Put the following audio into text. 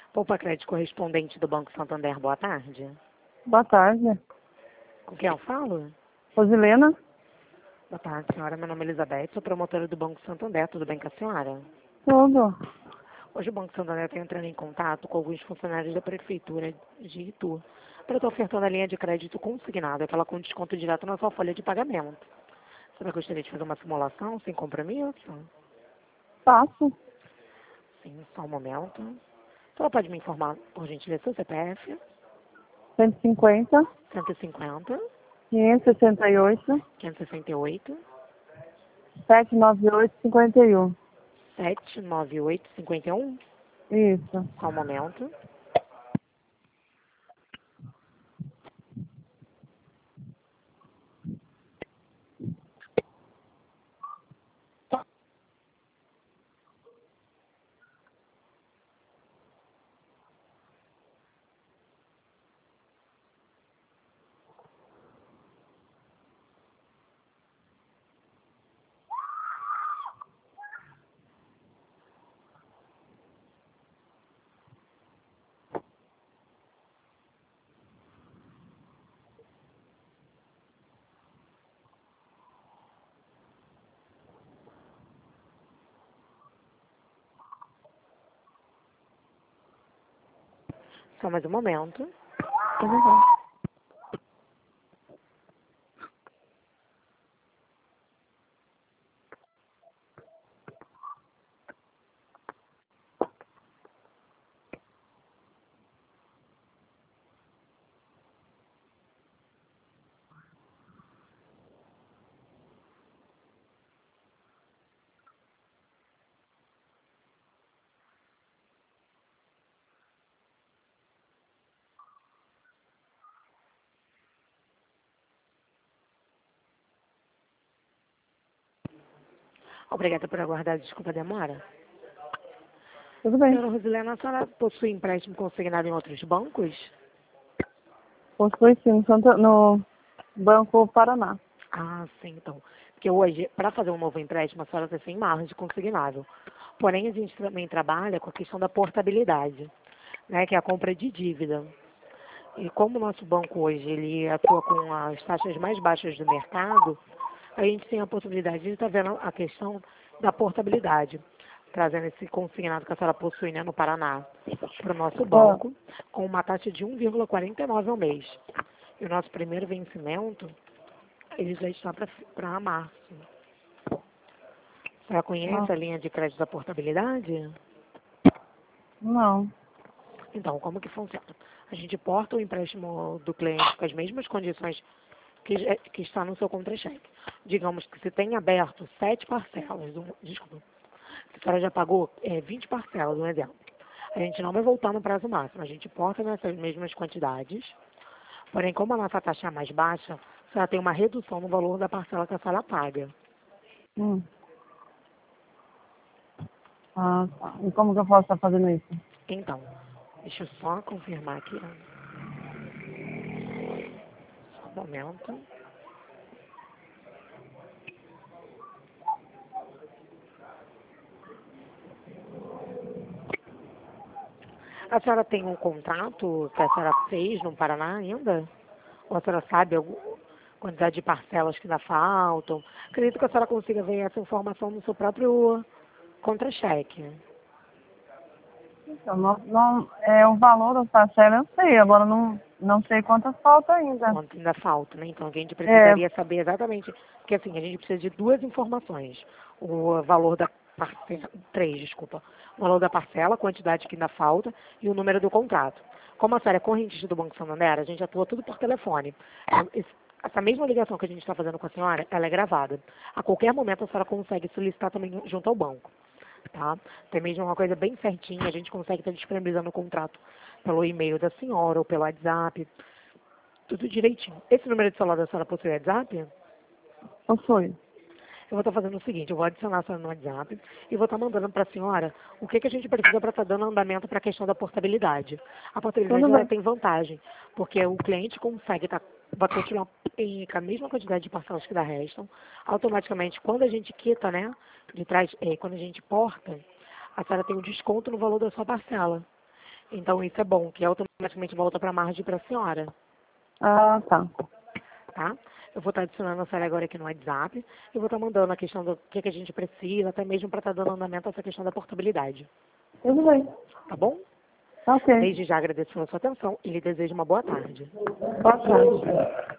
Poupa Crédito correspondente do Banco Santander, boa tarde. Boa tarde. Com quem eu falo? Rosilena? Boa tarde, senhora. Meu nome é Elizabeth, sou promotora do Banco Santander. Tudo bem com a senhora? Tudo. Hoje o Banco Santander está entrando em contato com alguns funcionários da Prefeitura de Itu para estar ofertando a linha de crédito consignada, aquela com desconto direto na sua folha de pagamento. Você gostaria de fazer uma simulação sem compromisso? Faço. Sim, só um momento. Então, pode me informar, por gentileza, seu CPF? 150, 150, 568, 568, 798, 51. 798, 51. Isso. Só um momento. Só mais um momento. Tudo bem. Obrigada por aguardar. Desculpa a demora. Tudo bem. Senhora Rosilena, a senhora possui empréstimo consignado em outros bancos? Possui sim no Banco Paraná. Ah, sim, então. Porque hoje, para fazer um novo empréstimo, a senhora tem 100 margens de consignável. Porém, a gente também trabalha com a questão da portabilidade, né, que é a compra de dívida. E como o nosso banco hoje ele atua com as taxas mais baixas do mercado, a gente tem a possibilidade de estar vendo a questão da portabilidade, trazendo esse consignado que a senhora possui, né, no Paraná para o nosso Ah, banco, com uma taxa de 1,49 ao mês. E o nosso primeiro vencimento, ele já está para março. A senhora ah, conhece a linha de crédito da portabilidade? não. Então, como que funciona? A gente porta o empréstimo do cliente com as mesmas condições que está no seu contra-cheque. Digamos que se tem aberto 7 parcelas, desculpa, se a senhora já pagou 20 parcelas, um exemplo. A gente não vai voltar no prazo máximo, a gente porta nessas mesmas quantidades, porém, como a nossa taxa é mais baixa, a senhora tem uma redução no valor da parcela que a senhora paga. Hum. Ah, tá. E como que eu posso estar fazendo isso? Então, deixa eu só confirmar aqui, só um momento. A senhora tem um contrato que a senhora fez no Paraná ainda? Ou a senhora sabe a quantidade de parcelas que ainda faltam? Acredito que a senhora consiga ver essa informação no seu próprio contra-cheque. Então, o valor das parcelas eu sei, agora não sei quantas faltam ainda. Quanto ainda falta, né? Então, a gente É, precisaria saber exatamente, porque assim, a gente precisa de duas informações. O valor da parcela, três, desculpa. O valor da parcela, a quantidade que ainda falta e o número do contrato. Como a senhora é correntista do Banco Santander, a gente atua tudo por telefone. Essa mesma ligação que a gente está fazendo com a senhora, ela é gravada. A qualquer momento a senhora consegue solicitar também junto ao banco. Tá? Tem mesmo uma coisa bem certinha, a gente consegue estar disponibilizando o contrato pelo e-mail da senhora ou pelo WhatsApp. Tudo direitinho. Esse número de celular da senhora possui WhatsApp? possui. Eu vou estar fazendo o seguinte, eu vou adicionar a senhora no WhatsApp e vou estar mandando para a senhora o que a gente precisa para estar dando andamento para a questão da portabilidade. A portabilidade Tudo ela bem. tem vantagem, porque o cliente consegue vai continuar com a mesma quantidade de parcelas que da restam. Automaticamente, quando a gente quita, né, de trás, quando a gente porta, a senhora tem um desconto no valor da sua parcela. Então isso é bom, que automaticamente volta para a margem para a senhora, Ah, tá. tá? Eu vou estar adicionando a senhora agora aqui no WhatsApp e vou estar mandando a questão do que a gente precisa, até mesmo para estar dando andamento a essa questão da portabilidade, Tudo bem. tá bom? Ok. Desde já agradeço a sua atenção e lhe desejo uma boa tarde. Boa tarde.